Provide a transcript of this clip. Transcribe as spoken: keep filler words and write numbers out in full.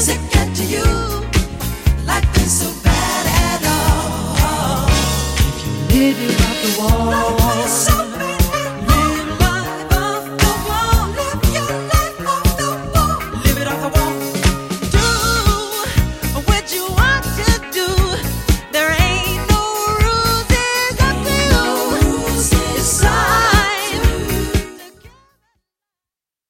music get to you? Life ain't so bad at all. If you live, you got the wall.